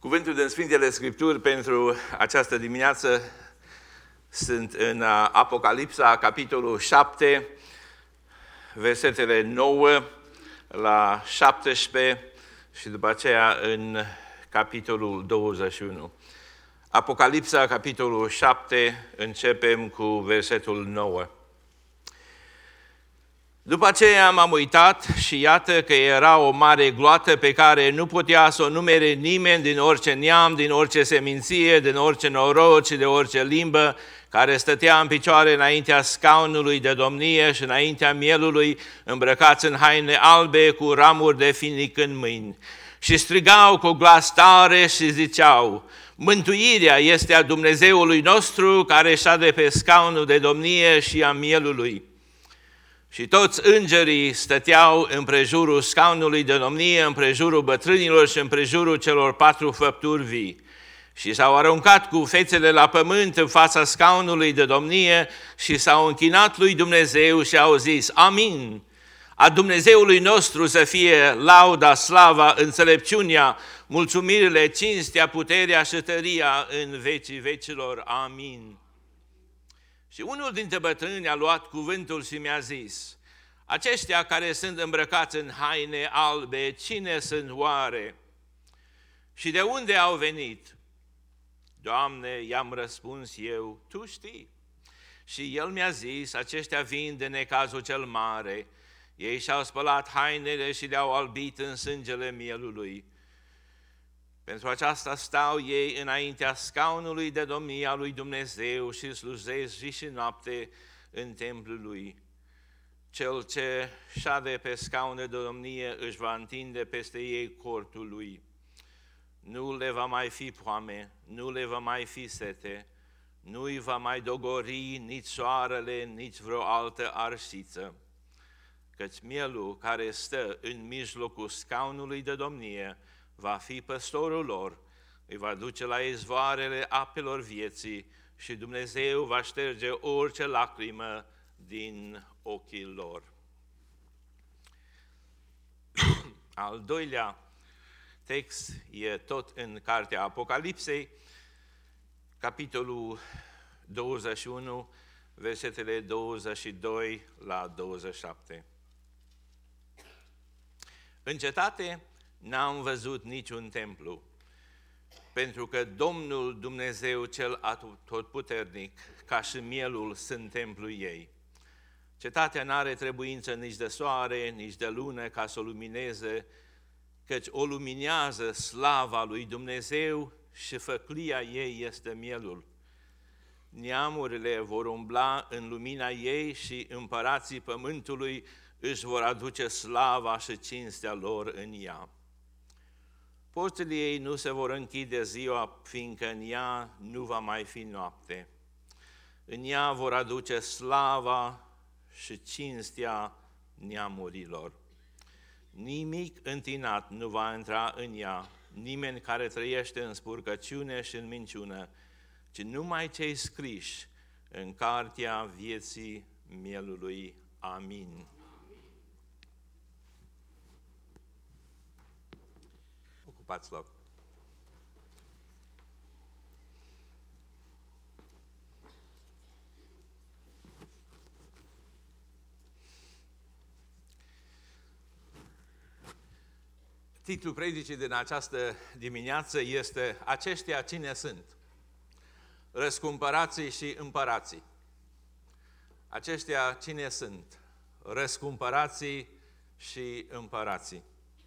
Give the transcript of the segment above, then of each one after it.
Cuvântul din Sfintele Scripturi pentru această dimineață sunt în Apocalipsa, capitolul 7, versetele 9 la 17 și după aceea în capitolul 21. Apocalipsa, capitolul 7, începem cu versetul 9. După aceea m-am uitat și iată că era o mare gloată pe care nu putea să o numere nimeni din orice neam, din orice seminție, din orice norod și de orice limbă, care stătea în picioare înaintea scaunului de domnie și înaintea mielului, îmbrăcați în haine albe cu ramuri de finic în mâini. Și strigau cu glas tare și ziceau: mântuirea este a Dumnezeului nostru care șade pe scaunul de domnie și a mielului. Și toți îngerii stăteau împrejurul scaunului de domnie, împrejurul bătrânilor și împrejurul celor 4 făpturi vii. Și s-au aruncat cu fețele la pământ în fața scaunului de domnie și s-au închinat lui Dumnezeu și au zis: Amin! A Dumnezeului nostru să fie lauda, slava, înțelepciunea, mulțumirile, cinstea, puterea și tăria în vecii vecilor. Amin! Și unul dintre bătrâni a luat cuvântul și mi-a zis: aceștia care sunt îmbrăcați în haine albe, cine sunt oare? Și de unde au venit? Doamne, i-am răspuns eu, Tu știi. Și el mi-a zis: aceștia vin de necazul cel mare. Ei și-au spălat hainele și le-au albit în sângele mielului. Pentru aceasta stau ei înaintea scaunului de domnie a lui Dumnezeu și slujesc zi și noapte în templul lui. Cel ce șade pe scaune de domnie își va întinde peste ei cortul lui. Nu le va mai fi foame, nu le va mai fi sete, nu-i va mai dogori nici soarele, nici vreo altă arșiță. Căci mielul care stă în mijlocul scaunului de domnie va fi păstorul lor, îi va duce la izvoarele apelor vieții și Dumnezeu va șterge orice lacrimă din ochii lor. Al doilea text e tot în cartea Apocalipsei, capitolul 21, versetele 22 la 27. În cetate n-am văzut niciun templu, pentru că Domnul Dumnezeu cel atotputernic, ca și mielul, sunt templul ei. Cetatea n-are trebuință nici de soare, nici de lună ca să o lumineze, căci o luminează slava lui Dumnezeu și făclia ei este mielul. Neamurile vor umbla în lumina ei și împărații pământului își vor aduce slava și cinstea lor în ea. Porțile ei nu se vor închide ziua, fiindcă în ea nu va mai fi noapte. În ea vor aduce slava și cinstea neamurilor. Nimic întinat nu va intra în ea, nimeni care trăiește în spurcăciune și în minciună, ci numai cei scriși în cartea vieții mielului. Amin. Ocupați loc. Titlul predicii din această dimineață este: aceștia cine sunt? Răscumpărații și împărații. Aceștia cine sunt? Răscumpărații și împărații.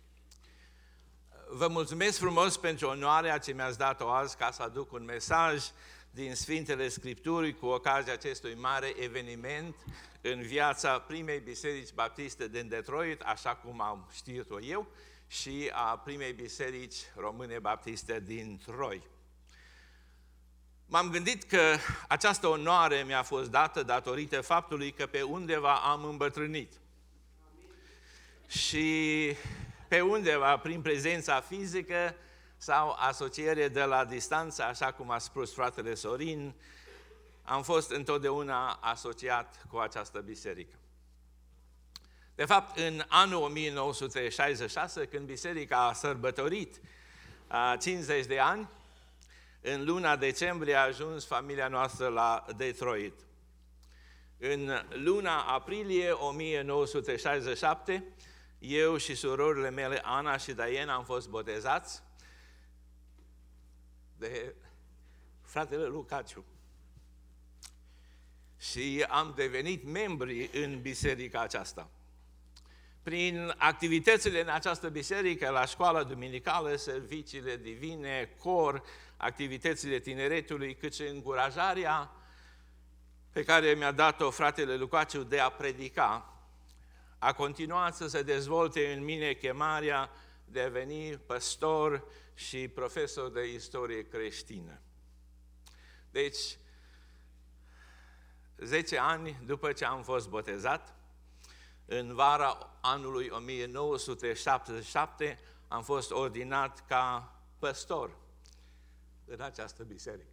Vă mulțumesc frumos pentru onoarea ce mi-ați dat-o azi ca să aduc un mesaj din Sfintele Scripturi cu ocazia acestui mare eveniment în viața primei biserici baptiste din Detroit, așa cum am știut-o eu, și a primei biserici române baptiste din Troi. M-am gândit că această onoare mi-a fost dată datorită faptului că pe undeva am îmbătrânit. Și pe undeva, prin prezența fizică sau asociere de la distanță, așa cum a spus fratele Sorin, am fost întotdeauna asociat cu această biserică. De fapt, în anul 1966, când biserica a sărbătorit 50 de ani. În luna decembrie a ajuns familia noastră la Detroit. În luna aprilie 1967, eu și surorile mele, Ana și Diana, am fost botezați de fratele Lucaciu. Și am devenit membri în biserica aceasta. Prin activitățile în această biserică, la școala duminicală, serviciile divine, cor, activitățile tineretului, cât și încurajarea pe care mi-a dat-o fratele Lucaciu de a predica, a continuat să se dezvolte în mine chemarea de a deveni păstor și profesor de istorie creștină. Deci, 10 ani după ce am fost botezat, în vara anului 1977, am fost ordinat ca păstor în această biserică.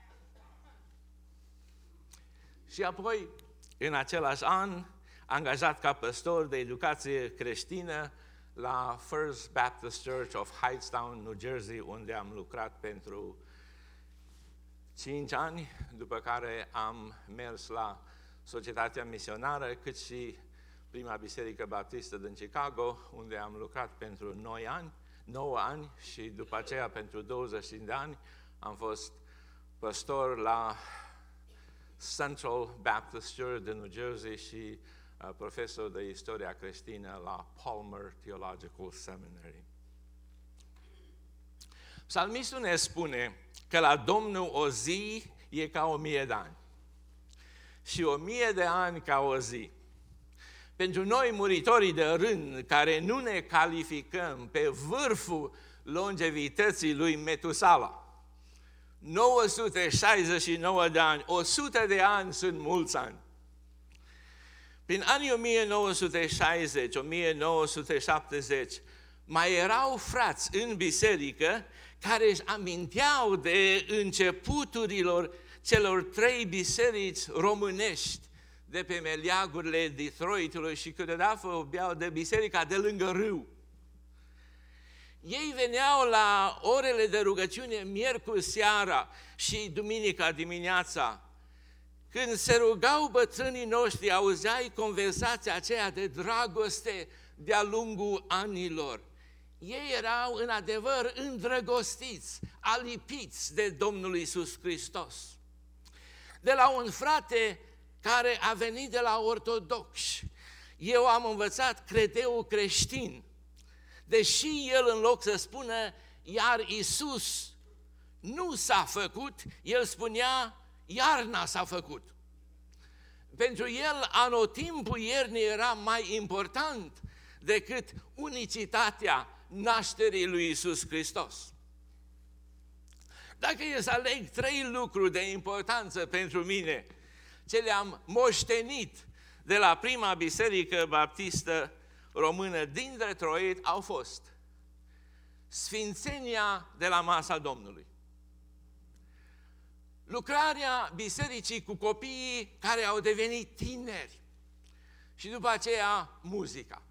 Și apoi, în același an, angajat ca păstor de educație creștină la First Baptist Church of Hightstown, New Jersey, unde am lucrat pentru 5 ani, după care am mers la Societatea Misionară, cât și prima biserică baptistă din Chicago, unde am lucrat pentru 9 ani și după aceea pentru 20 de ani am fost păstor la Central Baptist Church din New Jersey și profesor de istoria creștină la Palmer Theological Seminary. Psalmistul ne spune că la Domnul o zi e ca 1000 de ani și 1000 de ani ca o zi. Pentru noi, muritorii de rând, care nu ne calificăm pe vârful longevității lui Metusala, 969 de ani, 100 de ani sunt mulți ani. Prin anii 1960-1970, mai erau frați în biserică care își aminteau de începuturilor celor 3 biserici românești de pe meleagurile Detroitului și câteodată vorbeau de biserica de lângă râu. Ei veneau la orele de rugăciune miercuri seara și duminica dimineața. Când se rugau bătrânii noștri, auzeai conversația aceea de dragoste de-a lungul anilor. Ei erau în adevăr îndrăgostiți, alipiți de Domnul Iisus Hristos. De la un frate care a venit de la ortodoxi, eu am învățat credeul creștin, deși el în loc să spună, iar Iisus nu s-a făcut, el spunea, iarna s-a făcut. Pentru el, anotimpul iernii era mai important decât unicitatea nașterii lui Iisus Hristos. Dacă e să aleg 3 lucruri de importanță pentru mine, ce le-am moștenit de la prima biserică baptistă română din Detroit, au fost sfințenia de la masa Domnului, lucrarea bisericii cu copiii care au devenit tineri și după aceea muzica.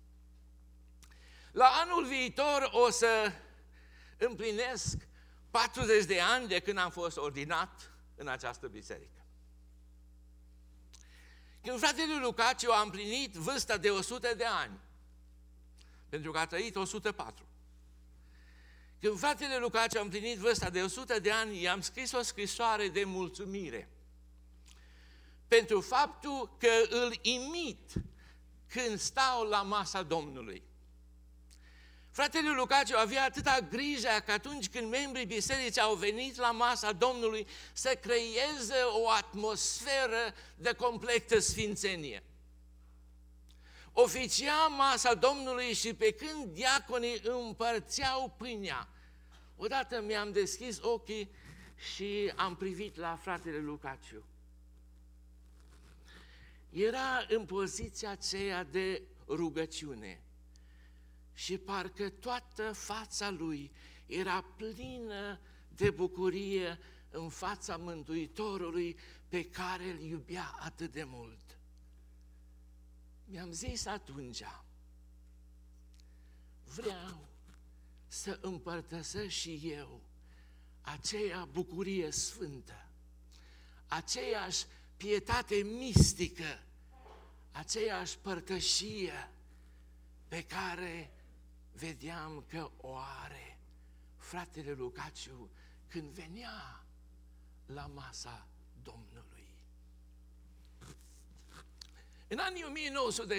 La anul viitor o să împlinesc 40 de ani de când am fost ordinat în această biserică. Când fratele Lucaciu a împlinit vârsta de 100 de ani, pentru că a trăit 104, când fratele Lucaciu a împlinit vârsta de 100 de ani, i-am scris o scrisoare de mulțumire pentru faptul că îl imit când stau la masa Domnului. Fratele Lucaciu avea atâta grijă că atunci când membrii bisericii au venit la masa Domnului să creeze o atmosferă de completă sfințenie. Oficia masa Domnului și pe când diaconii împărțeau pâinea, odată mi-am deschis ochii și am privit la fratele Lucaciu. Era în poziția aceea de rugăciune și parcă toată fața lui era plină de bucurie în fața Mântuitorului pe care îl iubea atât de mult. Mi-am zis atunci, vreau să împărtășesc și eu aceea bucurie sfântă, aceeași pietate mistică, aceeași părtășie pe care vedeam că o are fratele Lucaciu când venea la masa Domnului. În anii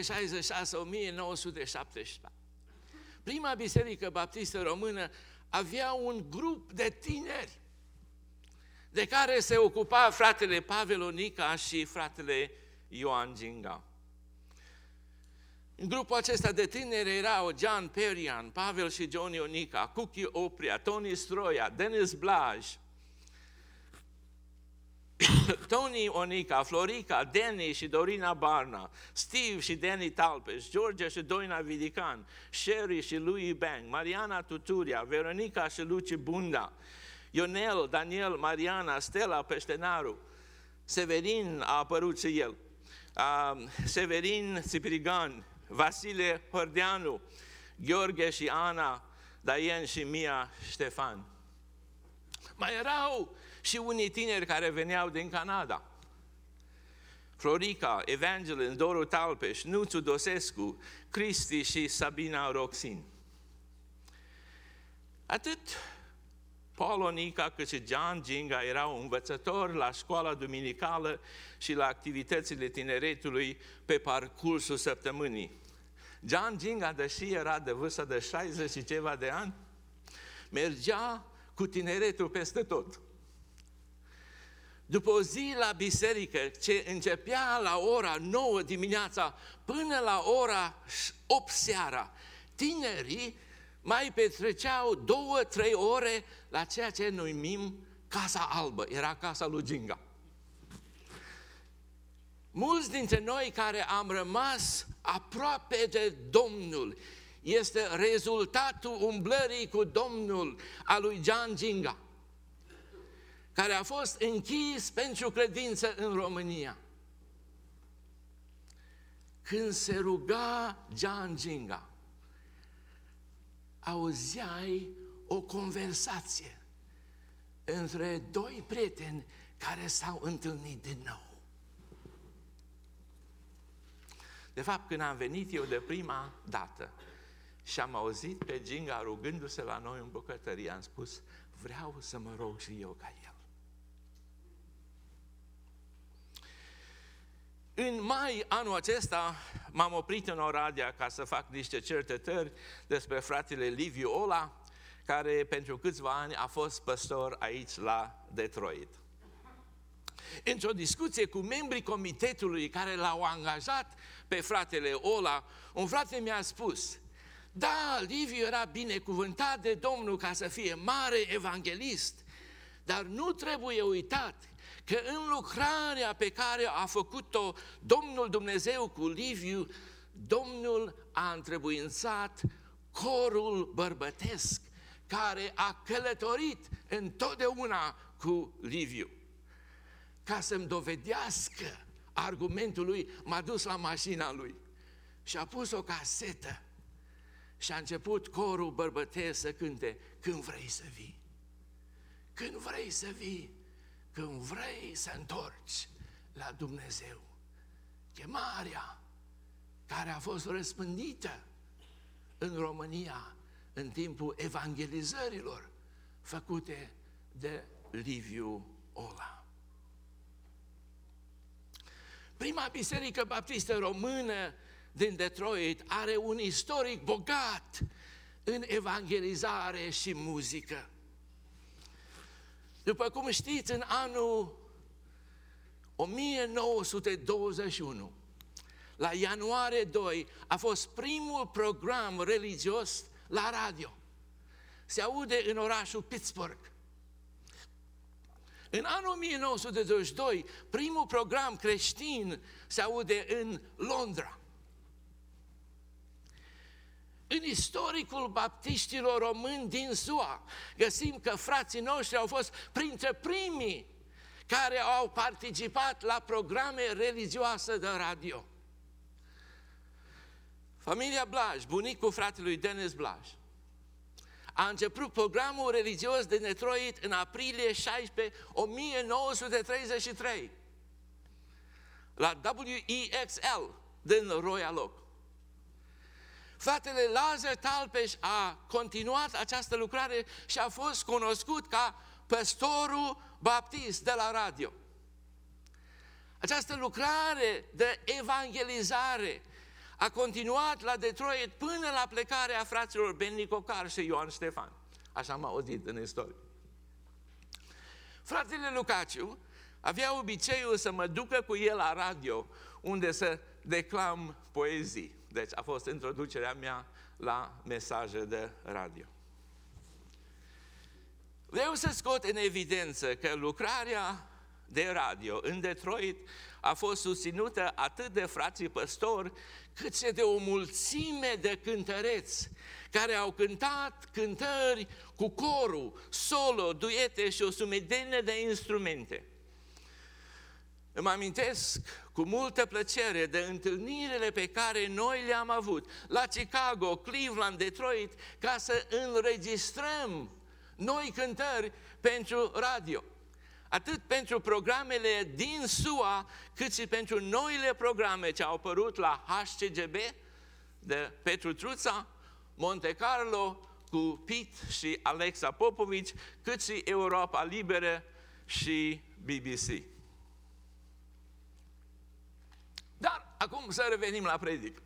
1966-1974, prima biserică baptistă română avea un grup de tineri de care se ocupa fratele Pavel Onica și fratele Ioan Ginga. În grupul acesta de tineri erau John Perian, Pavel și Johnny Onica, Cuchi Opria, Tony Stroia, Denis Blaj, Tony Onica, Florica, Danny și Dorina Barna, Steve și Danny Talpeș, George și Doina Vidican, Sherry și Louis Bang, Mariana Tuturia, Veronica și Luci Bunda, Ionel, Daniel, Mariana, Stella Peștenaru, Severin a apărut și el, Severin Țiprigan, Vasile Hărdeanu, Gheorghe și Ana, Daien și Mia Ștefan. Mai erau și unii tineri care veneau din Canada. Florica, Evangeline, Doru Talpeș, Nuțu Dosescu, Cristi și Sabina Roxin. Atât Paul Onica cât și John Ginga erau învățători la școala duminicală și la activitățile tineretului pe parcursul săptămânii. John Ginga, deși era de vârstă de 60 și ceva de ani, mergea cu tineretul peste tot. După o zi la biserică, ce începea la ora 9 dimineața până la ora 8 seara, tinerii mai petreceau 2-3 ore la ceea ce numim Casa Albă. Era casa lui Ginga. Mulți dintre noi care am rămas aproape de Domnul, este rezultatul umblării cu Domnul a lui John Ginga, care a fost închis pentru credință în România. Când se ruga John Ginga, auzeai o conversație între doi prieteni care s-au întâlnit din nou. De fapt, când am venit eu de prima dată și am auzit pe Ginga rugându-se la noi în bucătărie, am spus, vreau să mă rog și eu ca el. În mai anul acesta m-am oprit în Oradea ca să fac niște cercetări despre fratele Liviu Ola, care pentru câțiva ani a fost păstor aici la Detroit. Într-o discuție cu membrii comitetului care l-au angajat pe fratele Ola, un frate mi-a spus, da, Liviu era binecuvântat de Domnul ca să fie mare evanghelist, dar nu trebuie uitat că în lucrarea pe care a făcut-o Domnul Dumnezeu cu Liviu, Domnul a întrebuințat corul bărbătesc care a călătorit întotdeauna cu Liviu. Ca să-mi dovedească argumentul lui, m-a dus la mașina lui și a pus o casetă și a început corul bărbătesc să cânte, când vrei să vii, când vrei să vii, când vrei să întorci la Dumnezeu. Chemarea care a fost răspândită în România în timpul evangelizărilor făcute de Liviu Ola. Prima biserică baptistă română din Detroit are un istoric bogat în evangelizare și muzică. După cum știți, în anul 1921, la ianuarie 2, a fost primul program religios la radio. Se aude în orașul Pittsburgh. În anul 1922, primul program creștin se aude în Londra. În istoricul baptiștilor români din SUA, găsim că frații noștri au fost printre primii care au participat la programe religioase de radio. Familia Blaj, bunicul fratelui Denis Blaj, a început programul religios din Detroit în aprilie 16, 1933, la WEXL din Royal Oak. Fratele Lazar Talpeș a continuat această lucrare și a fost cunoscut ca păstorul baptist de la radio. Această lucrare de evangelizare a continuat la Detroit până la plecarea fraților Benny Cocar și Ioan Ștefan. Așa am auzit în istorie. Fratele Lucaciu avea obiceiul să mă ducă cu el la radio, unde să declam poezii. Deci a fost introducerea mea la mesaje de radio. Vreau să scot în evidență că lucrarea de radio în Detroit a fost susținută atât de frații păstori, cât și de o mulțime de cântăreți care au cântat cântări cu corul, solo, duete și o sumedenie de instrumente. Îmi amintesc cu multă plăcere de întâlnirile pe care noi le-am avut la Chicago, Cleveland, Detroit, ca să înregistrăm noi cântări pentru radio. Atât pentru programele din SUA, cât și pentru noile programe ce au apărut la HCGB de Petru Truța, Monte Carlo cu Pete și Alexa Popovici, cât și Europa Liberă și BBC. Dar acum să revenim la predică.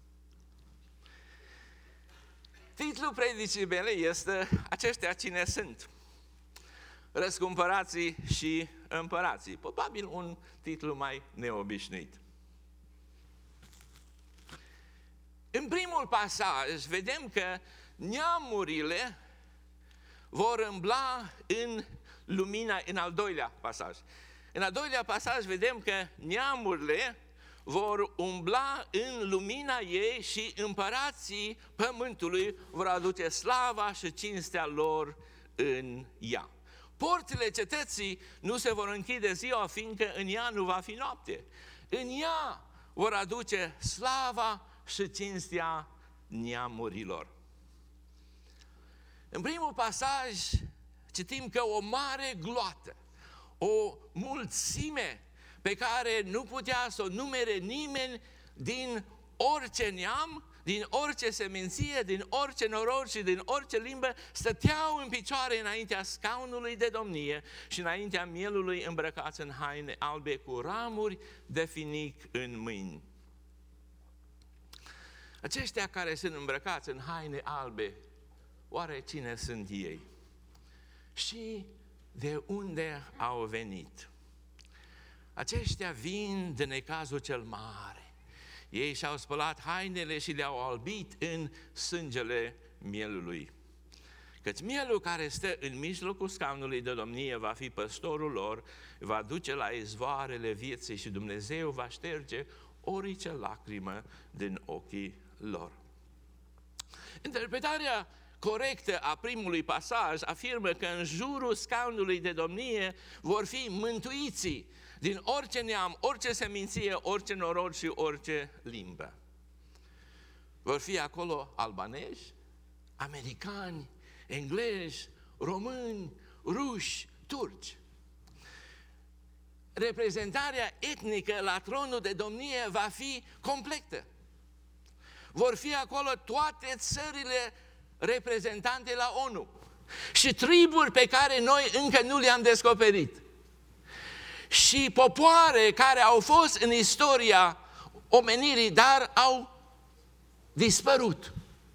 Titlul predicii mele este Aceștia cine sunt? Răscumpărații și împărații. Probabil un titlu mai neobișnuit. În primul pasaj vedem că neamurile vor îmbla în lumina, în al doilea pasaj. În al doilea pasaj vedem că neamurile vor umbla în lumina ei și împărații pământului vor aduce slava și cinstea lor în ea. Porțile cetății nu se vor închide ziua, fiindcă în ea nu va fi noapte. În ea vor aduce slava și cinstea neamurilor. În primul pasaj citim că o mare gloată, o mulțime pe care nu putea să o numere nimeni din orice neam, din orice seminție, din orice norod și din orice limbă, stăteau în picioare înaintea scaunului de domnie și înaintea mielului îmbrăcați în haine albe cu ramuri de finic în mâini. Aceștia care sunt îmbrăcați în haine albe, oare cine sunt ei? Și de unde au venit? Aceștia vin de necazul cel mare. Ei și-au spălat hainele și le-au albit în sângele mielului. Căci mielul care stă în mijlocul scaunului de domnie va fi păstorul lor, va duce la izvoarele vieții și Dumnezeu va șterge orice lacrimă din ochii lor. Interpretarea corectă a primului pasaj afirmă că în jurul scaunului de domnie vor fi mântuiții din orice neam, orice seminție, orice norod și orice limbă. Vor fi acolo albanezi, americani, englezi, români, ruși, turci. Reprezentarea etnică la tronul de domnie va fi completă. Vor fi acolo toate țările reprezentante la ONU și triburi pe care noi încă nu le-am descoperit. Și popoare care au fost în istoria omenirii, dar au dispărut.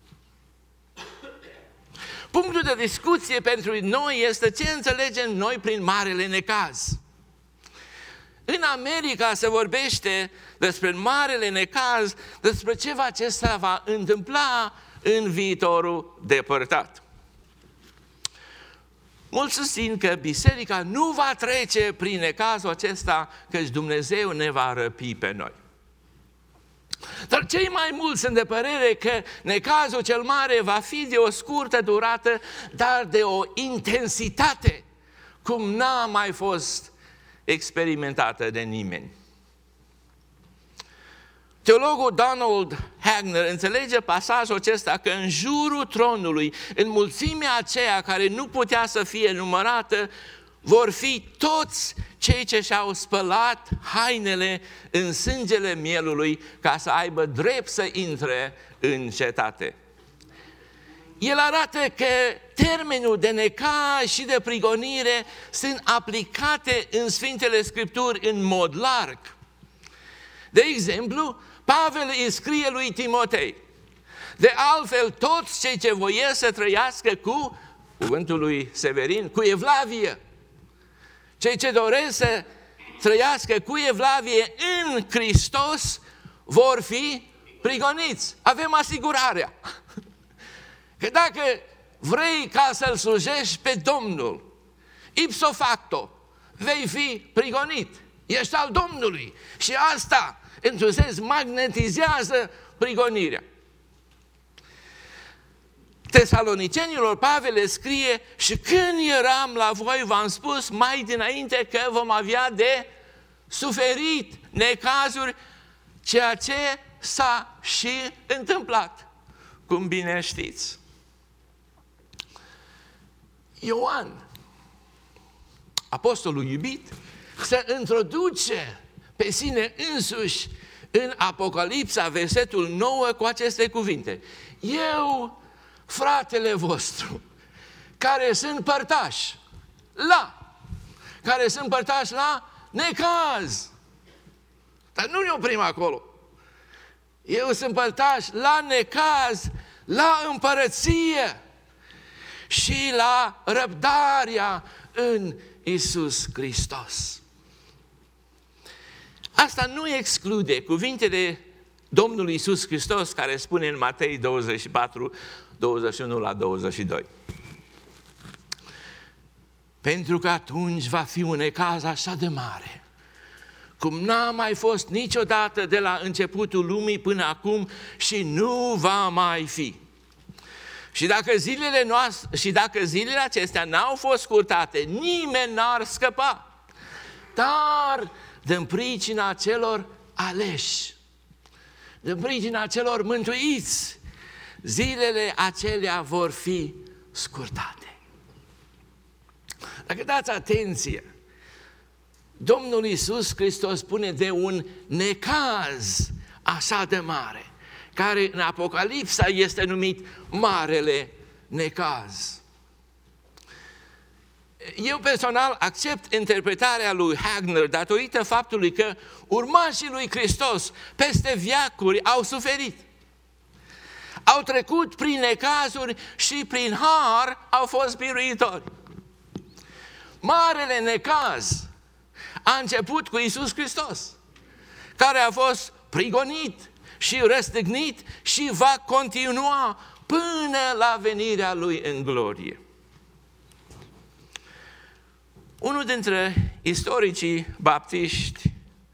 Punctul de discuție pentru noi este ce înțelegem noi prin marele necaz. În America se vorbește despre marele necaz, despre ceva ce se va întâmpla în viitorul depărtat. Mulți susțin că biserica nu va trece prin necazul acesta, căci Dumnezeu ne va răpi pe noi. Dar cei mai mulți sunt de părere că necazul cel mare va fi de o scurtă durată, dar de o intensitate cum n-a mai fost experimentată de nimeni. Teologul Donald Hagner înțelege pasajul acesta că în jurul tronului, în mulțimea aceea care nu putea să fie numărată, vor fi toți cei ce și-au spălat hainele în sângele mielului ca să aibă drept să intre în cetate. El arată că termenul de necaz și de prigonire sunt aplicate în Sfintele Scripturi în mod larg. De exemplu, Pavel îi scrie lui Timotei: de altfel, toți cei ce voiesc să trăiască cu, cuvântul lui Severin, cu evlavie, cei ce doresc să trăiască cu evlavie în Hristos vor fi prigoniți. Avem asigurarea că dacă vrei ca să-L slujești pe Domnul, ipso facto, vei fi prigonit. Ești al Domnului și asta, într-un sens, magnetizează prigonirea. Tesalonicenilor Pavel le scrie: și când eram la voi, v-am spus mai dinainte că vom avea de suferit necazuri, ceea ce s-a și întâmplat, cum bine știți. Ioan, apostolul iubit, se introduce pe sine însuși în Apocalipsa, versetul 9, cu aceste cuvinte: eu, fratele vostru, care sunt părtași la necaz. Dar nu ne oprim acolo. Eu sunt părtași la necaz, la împărăție și la răbdarea în Iisus Hristos. Asta nu exclude cuvintele Domnului Iisus Hristos care spune în Matei 24, 21 la 22. Pentru că atunci va fi un necaz așa de mare, cum n-a mai fost niciodată de la începutul lumii până acum și nu va mai fi. Și dacă zilele acestea n-au fost scurtate, nimeni n-ar scăpa. Dar din pricina celor aleși, din pricina celor mântuiți, zilele acelea vor fi scurtate. Dacă dați atenție, Domnul Iisus Hristos spune de un necaz așa de mare, care în Apocalipsa este numit Marele Necaz. Eu personal accept interpretarea lui Hagner datorită faptului că urmașii lui Hristos peste veacuri au suferit. Au trecut prin necazuri și prin har au fost biruitori. Marele necaz a început cu Iisus Hristos, care a fost prigonit și răstignit și va continua până la venirea Lui în glorie. Unul dintre istoricii baptiști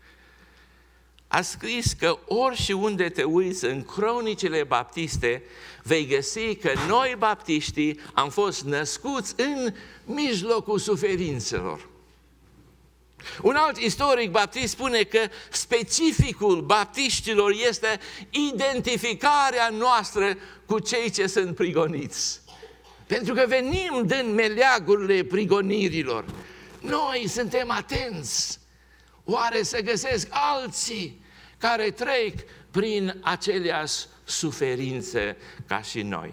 a scris că ori și unde te uiți în cronicile baptiste, vei găsi că noi baptiștii am fost născuți în mijlocul suferințelor. Un alt istoric baptist spune că specificul baptiștilor este identificarea noastră cu cei ce sunt prigoniți. Pentru că venim din meleagurile prigonirilor. Noi suntem atenți. Oare se găsesc alții care trec prin aceleași suferințe ca și noi?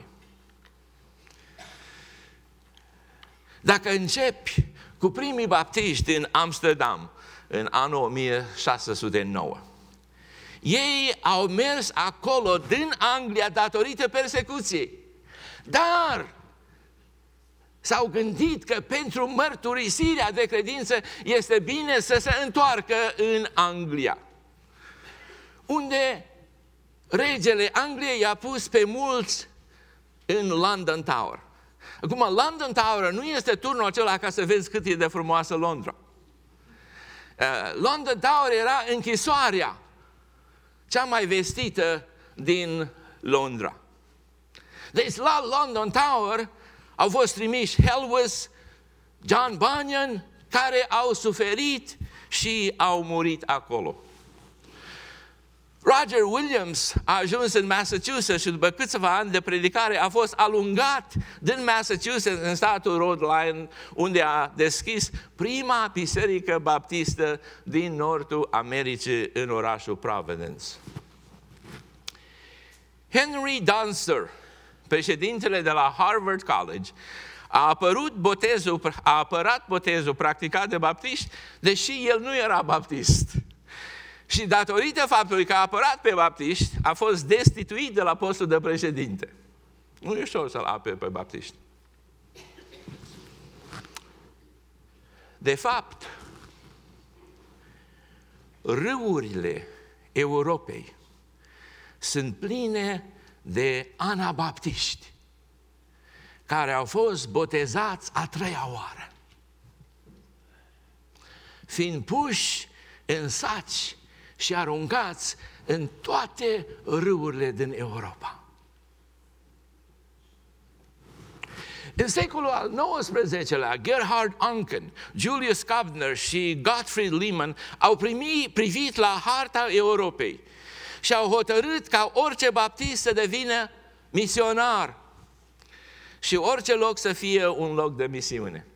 Dacă începi cu primii baptiști din Amsterdam în anul 1609, ei au mers acolo din Anglia datorită persecuției, dar s-au gândit că pentru mărturisirea de credință este bine să se întoarcă în Anglia, unde regele Angliei i-a pus pe mulți în London Tower. Acum, London Tower nu este turnul acela ca să vezi cât e de frumoasă Londra. London Tower era închisoarea cea mai vestită din Londra. Deci la London Tower au fost trimiși Helwys, John Bunyan, care au suferit și au murit acolo. Roger Williams a ajuns în Massachusetts și după câțiva ani de predicare a fost alungat din Massachusetts în statul Rhode Island, unde a deschis prima biserică baptistă din nordul Americii în orașul Providence. Henry Dunster, președintele de la Harvard College, a apărat botezul practicat de baptiști, deși el nu era baptist. Și datorită faptului că a apărat pe baptiști, a fost destituit de la postul de președinte. Nu e ușor să-l apere pe baptiști. De fapt, râurile Europei sunt pline de anabaptiști care au fost botezați a 3-a oară, fiind puși în saci și aruncați în toate râurile din Europa. În secolul al XIX-lea, Gerhard Anken, Julius Kavner și Gottfried Lehmann au privit la harta Europei și au hotărât ca orice baptist să devină misionar și orice loc să fie un loc de misiune.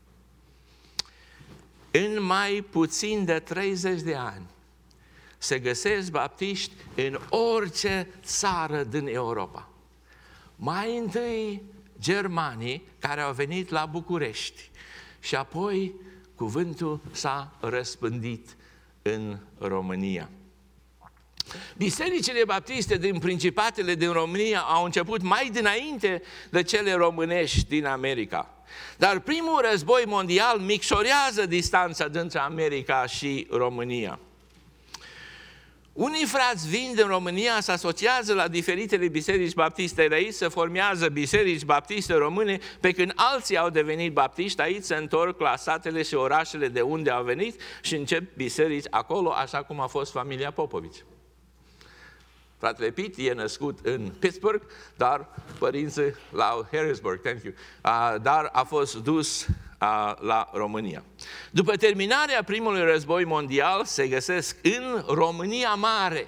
În mai puțin de 30 de ani se găsesc baptiști în orice țară din Europa. Mai întâi germanii care au venit la București și apoi cuvântul s-a răspândit în România. Bisericile baptiste din principatele din România au început mai dinainte de cele românești din America. Dar primul război mondial micșorează distanța dintre America și România. Unii frați vin din România, se asociază la diferitele biserici baptiste de aici, se formează biserici baptiste române, pe când alții au devenit baptiști aici, se întorc la satele și orașele de unde au venit și încep biserici acolo, așa cum a fost familia Popovici. Fratele Pete e născut în Pittsburgh, dar părinții la Harrisburg, dar a fost dus la România. După terminarea primului război mondial, se găsesc în România Mare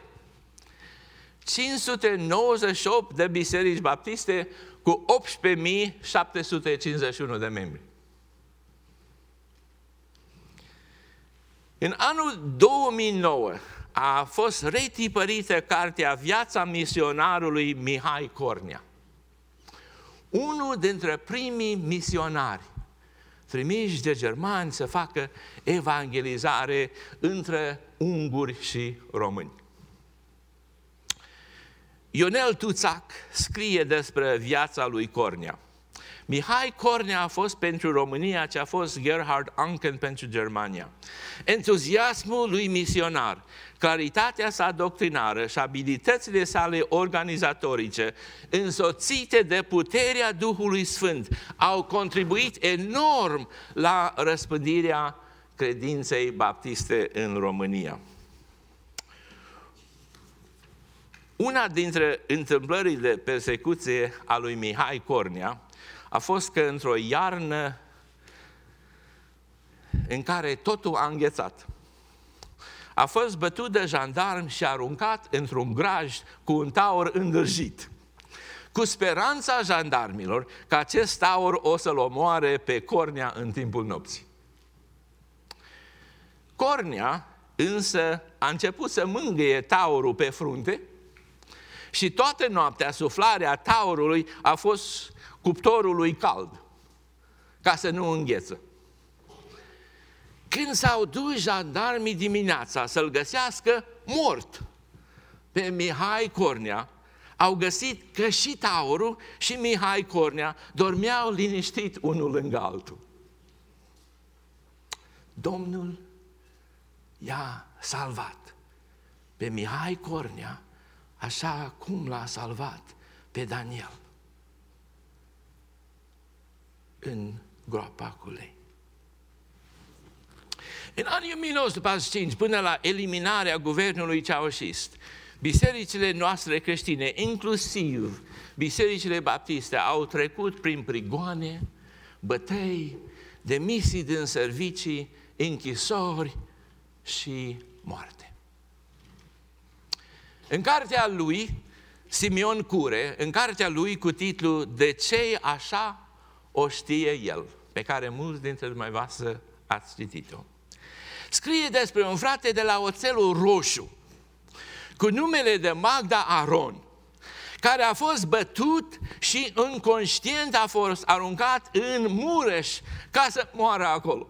598 de biserici baptiste cu 18.751 de membri. În anul 2009 a fost retipărită cartea Viața misionarului Mihai Cornea. Unul dintre primii misionari trimiși de germani să facă evangelizare între unguri și români. Ionel Tuțac scrie despre viața lui Cornea. Mihai Cornea a fost pentru România ce a fost Gerhard Anken pentru Germania. Entuziasmul lui misionar, claritatea sa doctrinară și abilitățile sale organizatorice, însoțite de puterea Duhului Sfânt, au contribuit enorm la răspândirea credinței baptiste în România. Una dintre întâmplările de persecuție a lui Mihai Cornea a fost că într-o iarnă în care totul a înghețat, a fost bătut de jandarmi și aruncat într-un graj cu un taur îndârjit, cu speranța jandarmilor că acest taur o să-l omoare pe Cornea în timpul nopții. Cornea însă a început să mângâie taurul pe frunte și toată noaptea suflarea taurului a fost cuptorului cald, ca să nu îngheță. Când s-au dus jandarmii dimineața să-l găsească mort pe Mihai Cornea, au găsit că și taurul și Mihai Cornea dormeau liniștit unul lângă altul. Domnul i-a salvat pe Mihai Cornea așa cum l-a salvat pe Daniel în groapa cu lei. În anii 1945, până la eliminarea guvernului ceaușist, bisericile noastre creștine, inclusiv bisericile baptiste, au trecut prin prigoane, bătăi, demisii din servicii, închisori și moarte. În cartea lui, Simeon Cure, în cartea lui cu titlul De ce așa o știe el, pe care mulți dintre dumneavoastră ați citit-o, scrie despre un frate de la Oțelul Roșu, cu numele de Magda Aron, care a fost bătut și inconștient a fost aruncat în Mureș ca să moară acolo.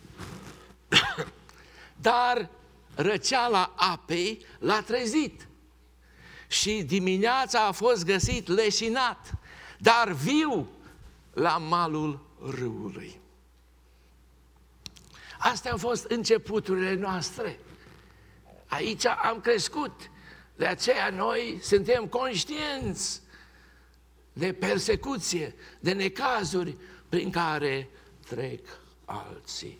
Dar răceala apei l-a trezit și dimineața a fost găsit leșinat, dar viu la malul râului. Astea au fost începuturile noastre. Aici am crescut. De aceea noi suntem conștienți de persecuție, de necazuri prin care trec alții.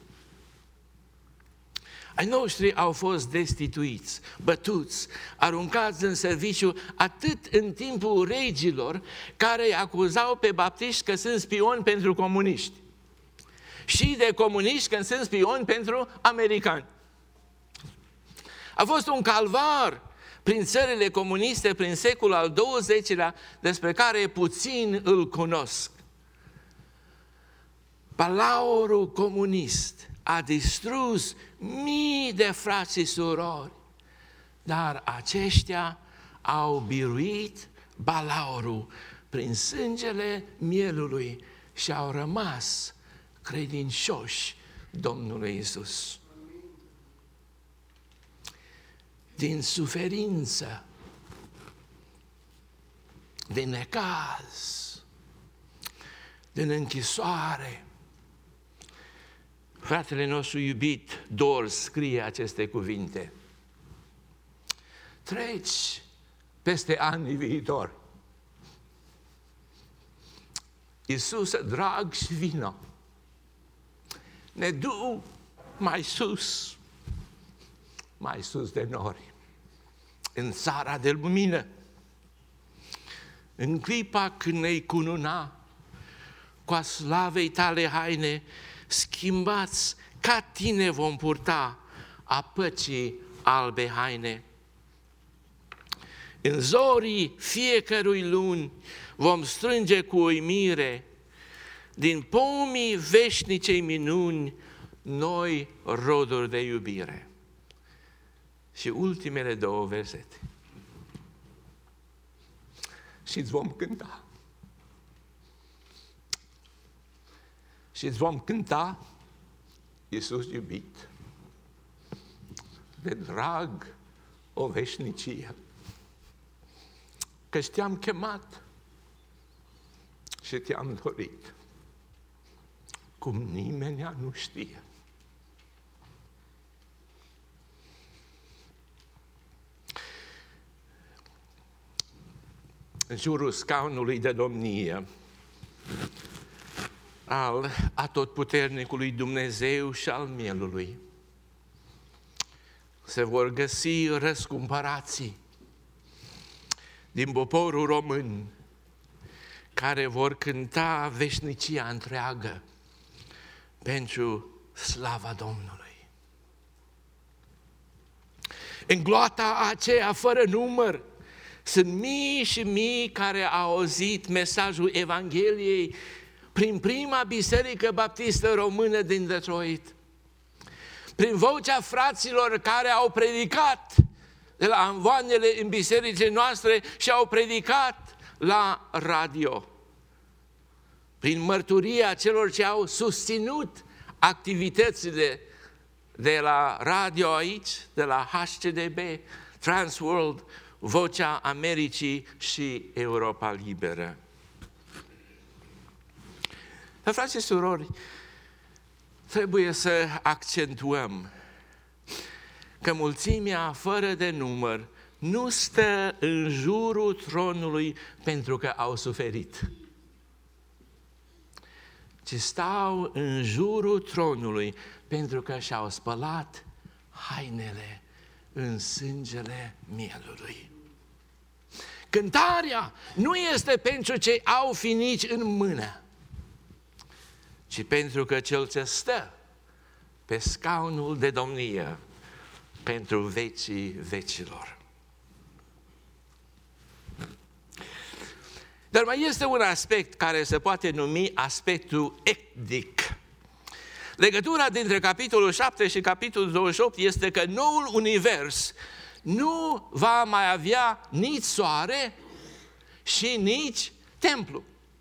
Ai noștri au fost destituiți, bătuți, aruncați în serviciu atât în timpul regilor care îi acuzau pe baptiști că sunt spioni pentru comuniști și de comuniști că sunt spioni pentru americani. A fost un calvar prin țările comuniste, prin secolul al XX-lea, despre care puțin îl cunosc. Balaurul comunist a distrus mii de frați și surori, dar aceștia au biruit balaurul prin sângele mielului și au rămas credincioși Domnului Iisus. Din suferință, din necaz, din închisoare, fratele nostru iubit, Dor, scrie aceste cuvinte. Treci peste anii viitori. Iisuse, drag și vino, ne du mai sus de nori, în țara de lumină, în clipa când ne-i cununa cu a slavei tale haine, schimbați ca tine vom purta a păcii albe haine. În zorii fiecărui luni vom strânge cu uimire din pomii veșnicei minuni noi roduri de iubire. Și ultimele două versete. Și îți vom cânta. Și îți vom cânta, Iisus iubit, de drag o veșnicie, căci te-am chemat și te-am dorit, cum nimeni nu știe. În jurul scaunului de domnie al atotputernicului Dumnezeu și al mielului se vor găsi răscumpărații din poporul român care vor cânta veșnicia întreagă pentru slava Domnului. În gloata aceea fără număr sunt mii și mii care au auzit mesajul Evangheliei prin prima biserică baptistă română din Detroit, prin vocea fraților care au predicat de la anvoanele în bisericile noastre și au predicat la radio, prin mărturia celor ce au susținut activitățile de la radio aici, de la HCDB, Transworld, Vocea Americii și Europa Liberă. Dar, frați și surori, trebuie să accentuăm că mulțimea fără de număr nu stă în jurul tronului pentru că au suferit, ci stau în jurul tronului pentru că și-au spălat hainele în sângele mielului. Cântarea nu este pentru cei au finici în mână, ci pentru că cel ce stă pe scaunul de domnie pentru vecii vecilor. Dar mai este un aspect care se poate numi aspectul etnic. Legătura dintre capitolul 7 și capitolul 28 este că noul univers nu va mai avea nici soare și nici templu.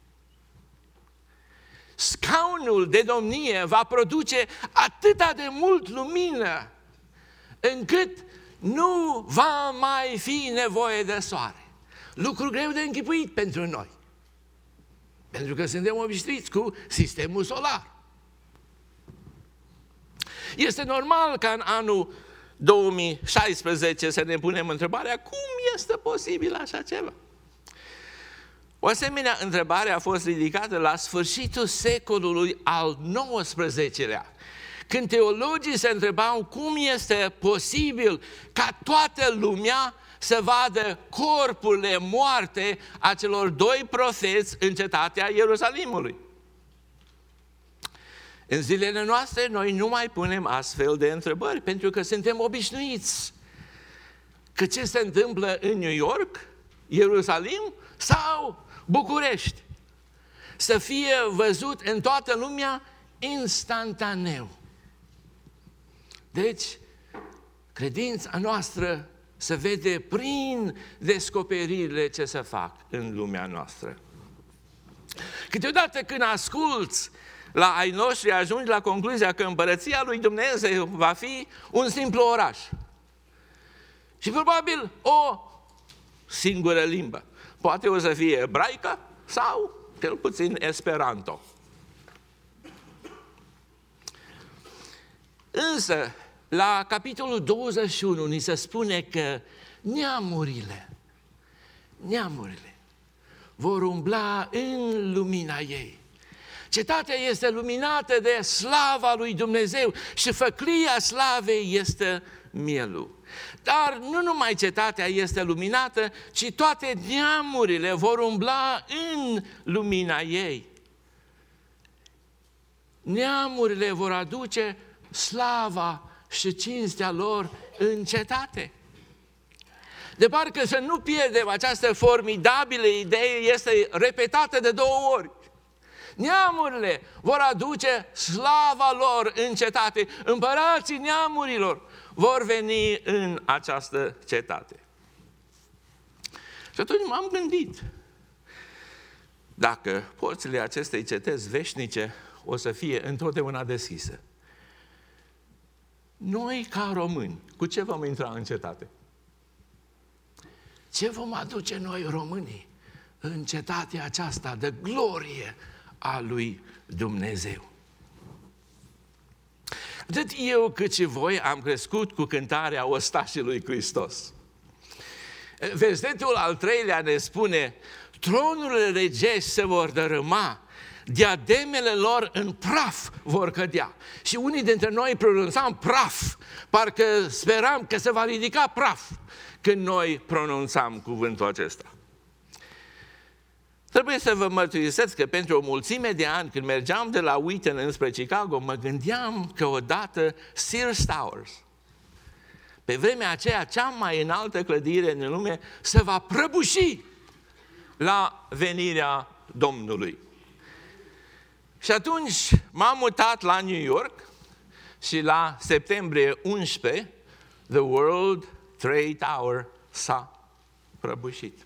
Scaunul de domnie va produce atâta de mult lumină încât nu va mai fi nevoie de soare. Lucru greu de închipuit pentru noi. Pentru că suntem obișnuiți cu sistemul solar. Este normal ca în anul 2016 să ne punem întrebarea cum este posibil așa ceva? O asemenea întrebare a fost ridicată la sfârșitul secolului al XIX-lea, când teologii se întrebau cum este posibil ca toată lumea să vadă corpurile moarte a celor doi profeți în cetatea Ierusalimului. În zilele noastre noi nu mai punem astfel de întrebări, pentru că suntem obișnuiți că ce se întâmplă în New York, Ierusalim sau București să fie văzut în toată lumea instantaneu. Deci, credința noastră se vede prin descoperirile ce se fac în lumea noastră. Câteodată când asculți la ai noștri, ajungi la concluzia că împărăția lui Dumnezeu va fi un simplu oraș. Și probabil o singură limbă. Poate o să fie ebraică sau, cel puțin, Esperanto. Însă, la capitolul 21 ni se spune că neamurile vor umbla în lumina ei. Cetatea este luminată de slava lui Dumnezeu și făclia slavei este mielul. Dar nu numai cetatea este luminată, ci toate neamurile vor umbla în lumina ei. Neamurile vor aduce slava și cinstea lor în cetate. De parcă să nu pierdem această formidabilă idee, este repetată de 2 ori. Neamurile vor aduce slava lor în cetate. Împărații neamurilor vor veni în această cetate. Și atunci m-am gândit, dacă porțile acestei cetăți veșnice o să fie întotdeauna deschise, noi ca români, cu ce vom intra în cetate? Ce vom aduce noi românii în cetatea aceasta de glorie a lui Dumnezeu? Atât eu cât și voi am crescut cu cântarea Ostașii lui Hristos. Versetul al 3-lea ne spune: tronurile regești se vor dărâma, diademele lor în praf vor cădea. Și unii dintre noi pronunțam praf, parcă speram că se va ridica praf când noi pronunțam cuvântul acesta. Trebuie să vă mărturisesc că pentru o mulțime de ani, când mergeam de la Wheaton înspre Chicago, mă gândeam că odată Sears Towers, pe vremea aceea cea mai înaltă clădire în lume, se va prăbuși la venirea Domnului. Și atunci m-am mutat la New York și la septembrie 11, The World Trade Tower s-a prăbușit.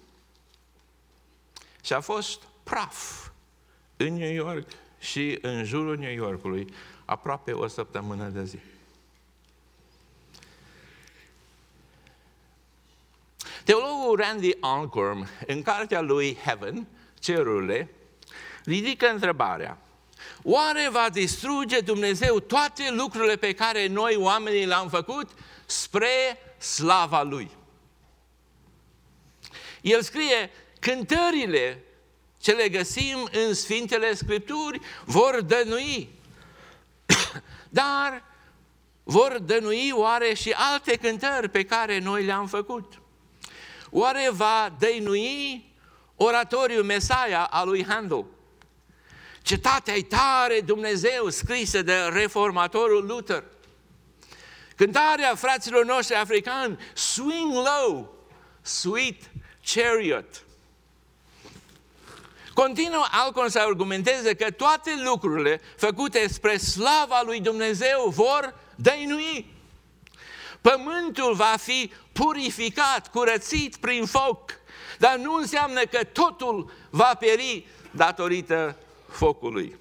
Și a fost praf în New York și în jurul New Yorkului aproape o săptămână de zi. Teologul Randy Alcorn, în cartea lui Heaven, Cerurile, ridică întrebarea: oare va distruge Dumnezeu toate lucrurile pe care noi oamenii le-am făcut spre slava Lui? El scrie: cântările ce le găsim în Sfintele Scripturi vor dănui, dar vor dănui oare și alte cântări pe care noi le-am făcut? Oare va dăinui oratoriul Mesaia al lui Handel? Cetatea-i tare, Dumnezeu, scrisă de reformatorul Luther. Cântarea fraților noștri africani, Swing Low, Sweet Chariot. Continuă Alcon să argumenteze că toate lucrurile făcute spre slava lui Dumnezeu vor dăinui. Pământul va fi purificat, curățit prin foc, dar nu înseamnă că totul va pieri datorită focului.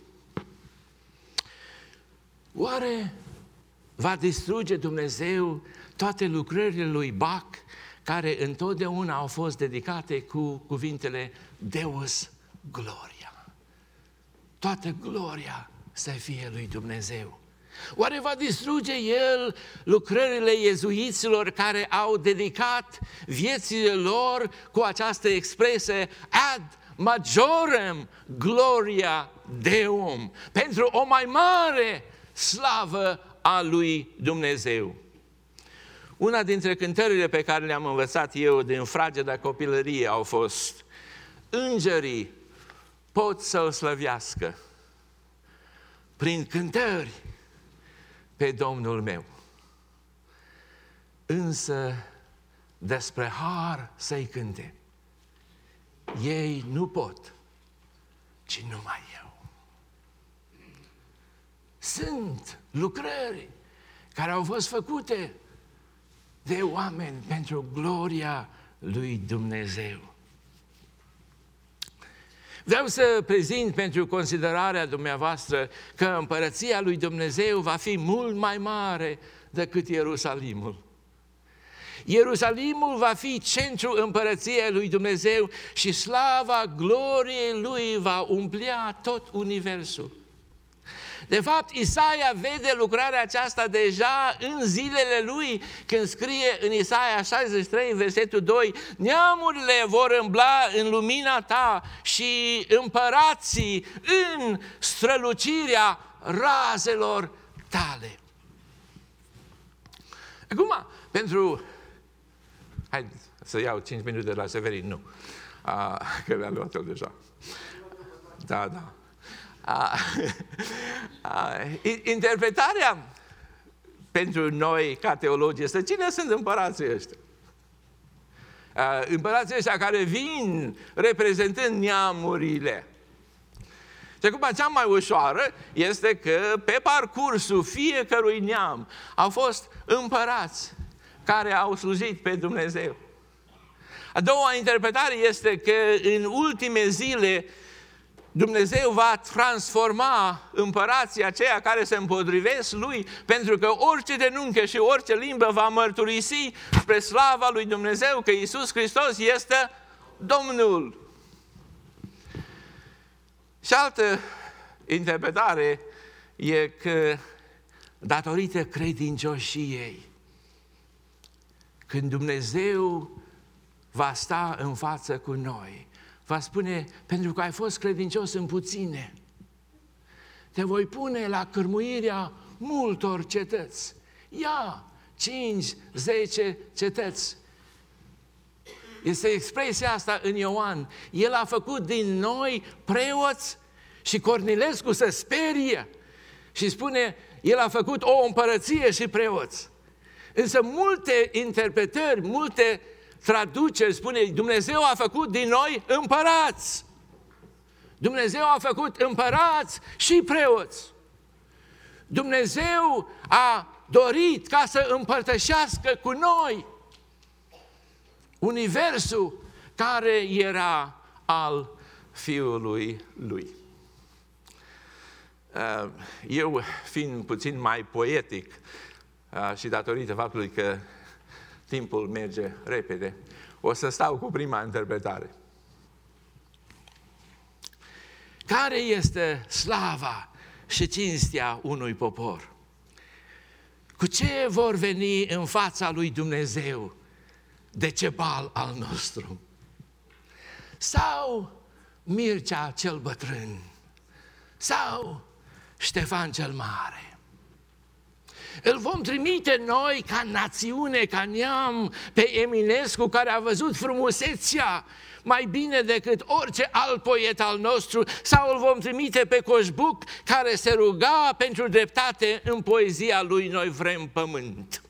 Oare va distruge Dumnezeu toate lucrările lui Bach, care întotdeauna au fost dedicate cu cuvintele Deus Gloria? Toată gloria să fie lui Dumnezeu. Oare va distruge El lucrările iezuiților care au dedicat viețile lor cu această expresie ad majorem gloria Deum, pentru o mai mare slavă a lui Dumnezeu? Una dintre cântările pe care le-am învățat eu din frageda copilărie au fost: îngerii pot să-L slăvească prin cântări pe Domnul meu, însă despre har să-i cânte ei nu pot, ci numai eu. Sunt lucrări care au fost făcute de oameni pentru gloria lui Dumnezeu. Vreau să prezint pentru considerarea dumneavoastră că împărăția lui Dumnezeu va fi mult mai mare decât Ierusalimul. Ierusalimul va fi centrul împărăției lui Dumnezeu și slava gloriei lui va umplea tot universul. De fapt, Isaia vede lucrarea aceasta deja în zilele lui, când scrie în Isaia 63, versetul 2: neamurile vor îmbla în lumina ta și împărații în strălucirea razelor tale. Acum, hai să iau 5 minute de la Severin, nu, că le-am luat el deja. Da. Interpretarea pentru noi ca teologi este: cine sunt împărații ăștia? Împărații ăștia care vin reprezentând neamurile. Și acum cea mai ușoară este că pe parcursul fiecărui neam au fost împărați care au slujit pe Dumnezeu. A doua interpretare este că în ultime zile Dumnezeu va transforma împărații aceia care se împotrivesc lui, pentru că orice denunche și orice limbă va mărturisi spre slava lui Dumnezeu că Iisus Hristos este Domnul. Și altă interpretare e că datorită credincioșiei, când Dumnezeu va sta în față cu noi, va spune: pentru că ai fost credincios în puține, te voi pune la cârmuirea multor cetăți. Ia 5-10 cetăți. Este expresia asta în Ioan. El a făcut din noi preoți și Cornilescu se sperie și spune: el a făcut o împărăție și preoți. Însă multe interpretări, multe traduceri spune: Dumnezeu a făcut din noi împărați. Dumnezeu a făcut împărați și preoți. Dumnezeu a dorit ca să împărtășească cu noi universul care era al Fiului Lui. Eu, fiind puțin mai poetic și datorită faptului că timpul merge repede, o să stau cu prima interpretare. Care este slava și cinstea unui popor? Cu ce vor veni în fața lui Dumnezeu Decebal al nostru? Sau Mircea cel bătrân? Sau Ștefan cel Mare? Îl vom trimite noi ca națiune, ca neam, pe Eminescu, care a văzut frumusețea mai bine decât orice alt poet al nostru, sau îl vom trimite pe Coșbuc, care se ruga pentru dreptate în poezia lui Noi vrem pământ?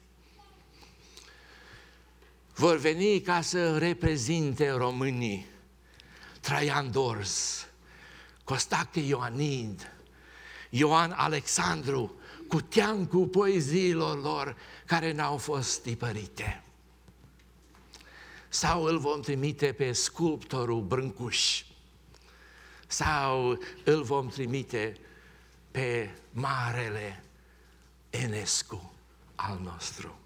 Vor veni ca să reprezinte românii Traian Dors, Costache Ioanid, Ioan Alexandru, cu teancul poeziilor lor care n-au fost tipărite. Sau îl vom trimite pe sculptorul Brâncuș, sau îl vom trimite pe marele Enescu al nostru.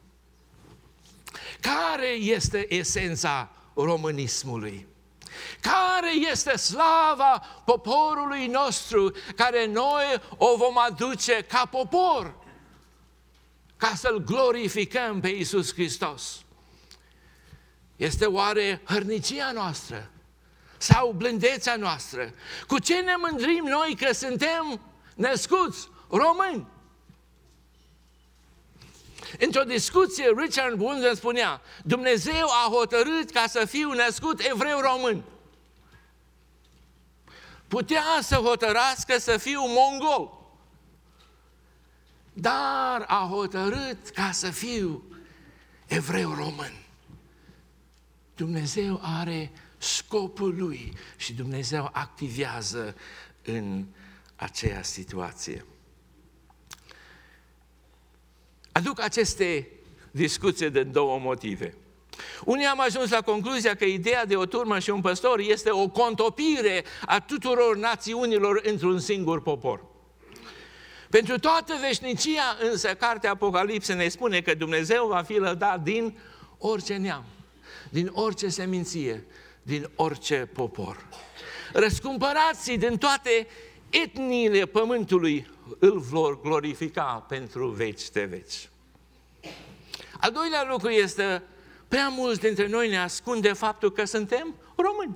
Care este esența românismului? Care este slava poporului nostru care noi o vom aduce ca popor, ca să-L glorificăm pe Iisus Hristos? Este oare hărnicia noastră sau blândețea noastră? Cu ce ne mândrim noi că suntem născuți români? Într-o discuție, Richard Bunzen spunea: Dumnezeu a hotărât ca să fiu născut evreu român. Putea să hotărască să fiu mongol, dar a hotărât ca să fiu evreu român. Dumnezeu are scopul Lui și Dumnezeu activează în aceea situație. Aduc aceste discuții de două motive. Unii am ajuns la concluzia că ideea de o turmă și un păstor este o contopire a tuturor națiunilor într-un singur popor. Pentru toată veșnicia, însă, cartea Apocalipsei ne spune că Dumnezeu va fi lăudat din orice neam, din orice seminție, din orice popor. Răscumpărații din toate etniile pământului îl vor glorifica pentru veci de veci. Al doilea lucru este, prea mulți dintre noi ne ascunde faptul că suntem români.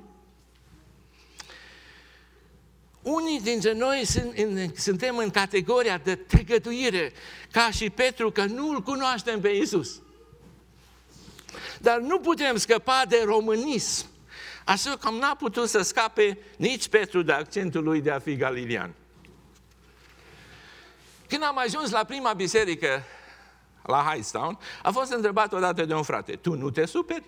Unii dintre noi suntem în categoria de trecătuire, ca și Petru, că nu-L cunoaștem pe Iisus. Dar nu putem scăpa de românism, așa cum n-a putut să scape nici Petru de accentul lui de a fi galilean. Când am ajuns la prima biserică, la Hightstown, a fost întrebat odată de un frate: tu nu te superi?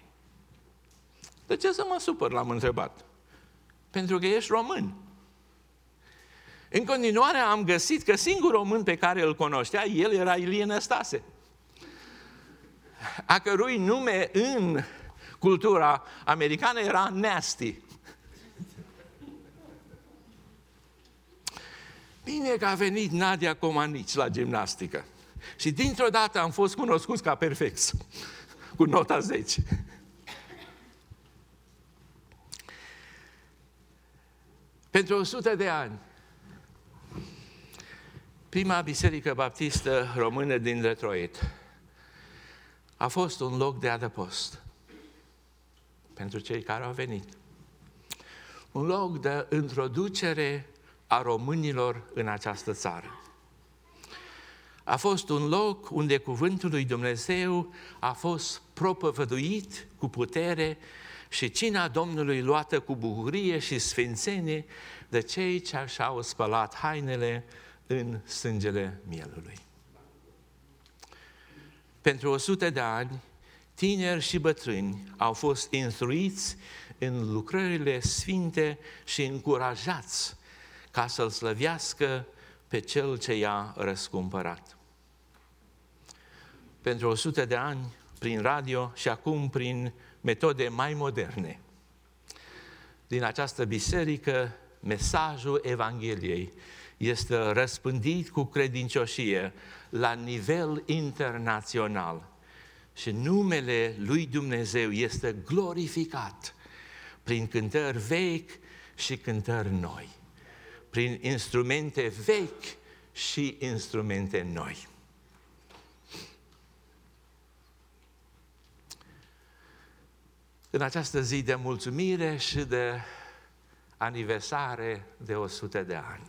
De ce să mă supăr, l-am întrebat. Pentru că ești român. În continuare am găsit că singurul român pe care îl cunoștea, el era Ilie Năstase, a cărui nume în cultura americană era Nasty. Bine că a venit Nadia Comanici la gimnastică. Și dintr-o dată am fost cunoscuți ca perfecți, cu nota 10. Pentru 100 de ani, prima biserică baptistă română din Detroit a fost un loc de adăpost pentru cei care au venit. Un loc de introducere a românilor în această țară. A fost un loc unde cuvântul lui Dumnezeu a fost propovăduit cu putere și cina Domnului luată cu bucurie și sfințenie de cei ce și-au spălat hainele în sângele mielului. Pentru 100 de ani, tineri și bătrâni au fost instruiți în lucrările sfinte și încurajați ca să-L slăvească pe Cel ce i-a răscumpărat. Pentru 100 de ani, prin radio și acum prin metode mai moderne, din această biserică, mesajul Evangheliei este răspândit cu credincioșie la nivel internațional și numele lui Dumnezeu este glorificat prin cântări vechi și cântări noi, prin instrumente vechi și instrumente noi. În această zi de mulțumire și de aniversare de 100 de ani,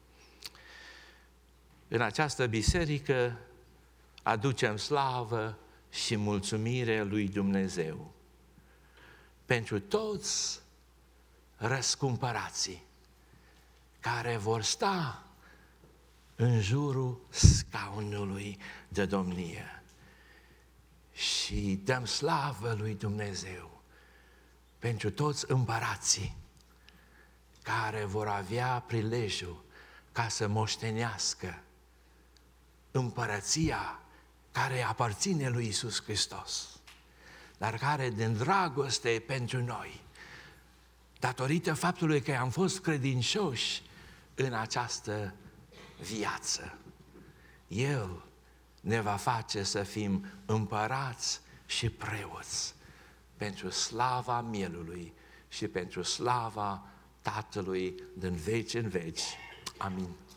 în această biserică aducem slavă și mulțumire lui Dumnezeu pentru toți răscumpărații care vor sta în jurul scaunului de domnie. Și dăm slavă lui Dumnezeu pentru toți împărații care vor avea prilejul ca să moștenească împărăția care aparține lui Iisus Hristos, dar care din dragoste pentru noi, datorită faptului că am fost credincioși în această viață, El ne va face să fim împărați și preoți pentru slava Mielului și pentru slava Tatălui din veci în veci. Amin.